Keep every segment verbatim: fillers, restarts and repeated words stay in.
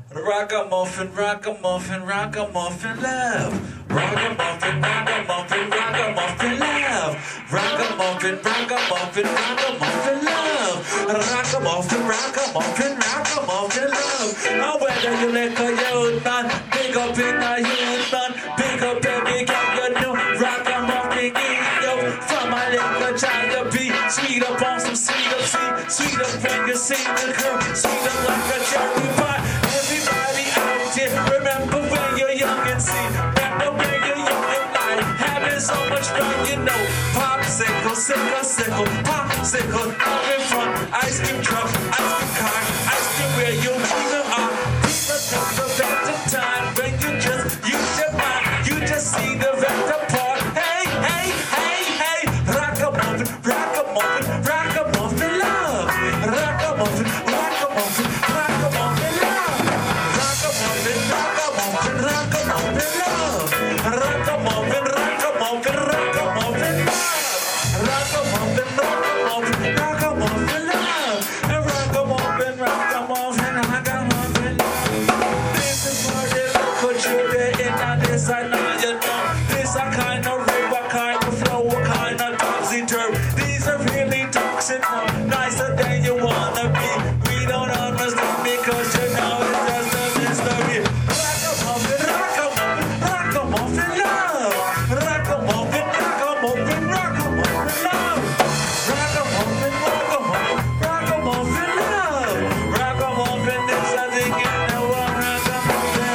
Ragamuffin, ragamuffin, ragamuffin love. Ragamuffin, ragamuffin, ragamuffin love. Ragamuffin, ragamuffin, ragamuffin love. Ragamuffin, ragamuffin, ragamuffin love. Now whether you like a youth man, big up in a youth man, big up every girl you know. Ragamuffin in you, from a little child you be. Sweet up on some sweet up, sweet, sweet up when you see the girl, sweet up like a cherry pie. Everybody out here, remember when you're young and see. Remember when you're young and light, having so much fun, you know. Popsicle, sickle, sickle, popsicle, out in front. Ice cream truck, ice cream car, ice cream where you even are. People talk about the time when you just use your mind. You just see the vector part. Hey, hey, hey, hey, ragamuffin, ragamuffin, ragamuffin love. Ragamuffin, ragamuffin, ragamuffin love. Ragamuffin, ragamuffin, ragamuffin love. Ragamuffin, ragamuffin, ragamuffin love. Ragamuffin, ragamuffin, ragamuffin love. And ragamuffin, ragamuffin, ragamuffin love. This is for the local children in this I know you know. This a kind of river, kind of flow, kind of topsy-turvy. These are really toxic now, nicer than you wanna be. We don't understand because you know it's just a mystery. Ragamuffin, ragamuffin, ragamuffin love. Ragamuffin, ragamuffin, ragamuffin love. Ragamuffin, ragamuffin, ragamuffin love. Ragamuffin is a thing in the world, ragamuffin.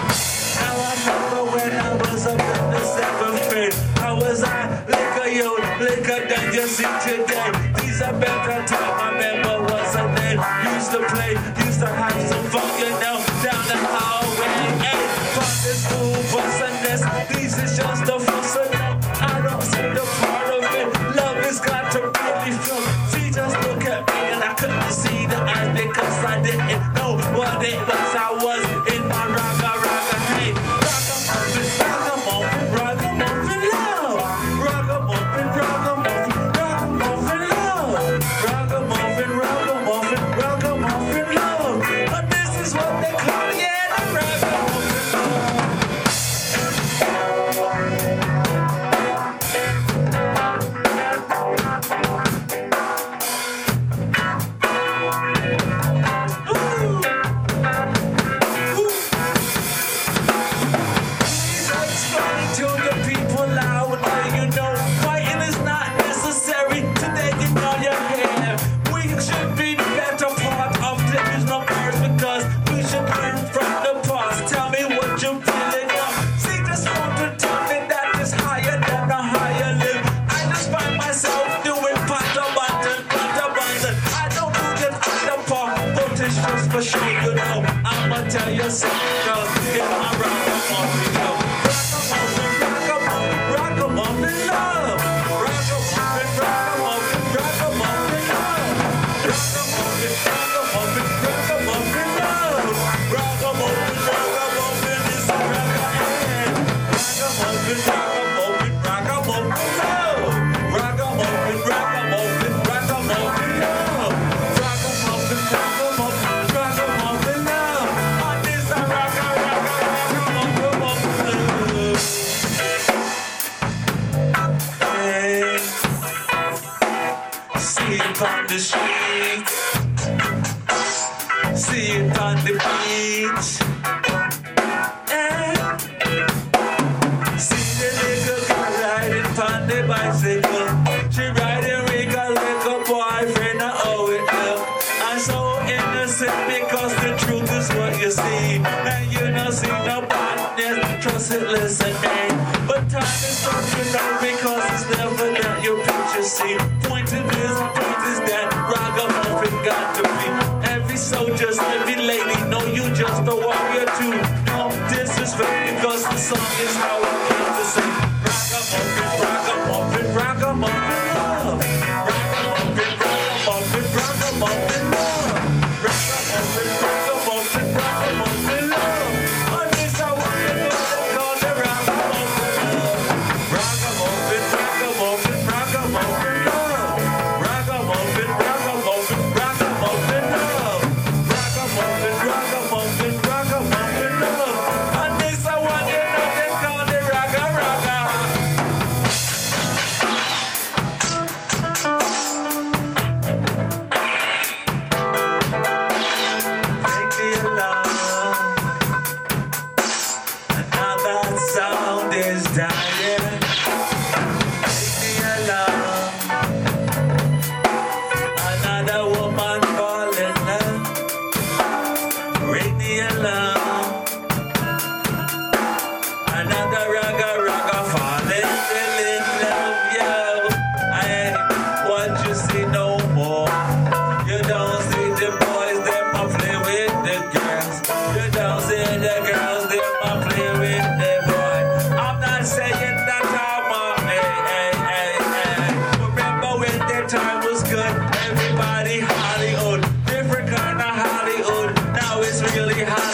Now I remember when I was up in the seventh grade. How was I? Liquor, yo, liquor than you see today. These are better times. I remember what's her name. Used to play, used to have some fun, you know, down the hallway. Hey, from the school bus and this, these is just the fuss of them. I don't see the part of it. Love has got to really feel. She just looked at me and I couldn't see the eyes because I didn't know what it was. I was in my raga raga. Hey, ragamuffin, ragamuffin, ragamuffin love. Ragamuffin, ragamuffin, ragamuffin love. Ragamuffin, ragamuffin, ragamuffin love. But this is what they call yeah, the ragamuffin love. Ooh. Ooh. Please explain to the people out there, you know, fighting is not necessary today in all your hair. We should be the better part of living no past because we should learn from the past. Tell me what you're feeling up. See, just want to tell me that is higher than a higher limb. I just find myself doing pata button, pata button. I don't do that other part, but it's just for sure, you know. I'ma tell you something, girl, in my ragamuffin, yo. Ragamuffin, ragamuffin, ragamuffin love. Ragamuffin, ragamuffin, ragamuffin love. Ragamuffin, ragamuffin, ragamuffin love. Ragamuffin, ragamuffin is a ragamuffin. Ragamuffin, ragamuffin, ragamuffin love. Ragamuffin, ragamuffin, ragamuffin love. Ragamuffin, ragamuffin, ragamuffin love. And this a raga, raga, ragamuffin love. Hey, see it on the street, see it on the beach. Hey, see the little girl riding on the bicycle. She riding with a little boyfriend, I owe it up. I'm so innocent because the truth is what you see. And you don't see no badness, trust it, listen, man. But time is up, you know, because it's never that your picture see. Point to this, point is that, ragamuffin got to be. Every soldier's, every lady, know you just a warrior too. No disrespect because the song is how I came to sing. Ragamuffin, ragamuffin, ragamuffin love. Ragamuffin, ragamuffin, ragamuffin love. Ragamuffin, ragamuffin, ragamuffin love. On this I want to know they call it ragamuffin love. Ragamuffin, ragamuffin, ragamuffin love. Ragamuffin, ragamuffin, ragamuffin love. Ragamuffin, ragamuffin, ragamuffin ring the alarm. Another ragga ragga falling still in love, yo. I ain't what you see no more. You don't see the boys, them a play with the girls. You don't see the girls, them a play with the boys. I'm not saying that I'm a hey, hey, hey, hey. Remember when the time was good? Everybody Hollywood, different kind of Hollywood. Now it's really hot.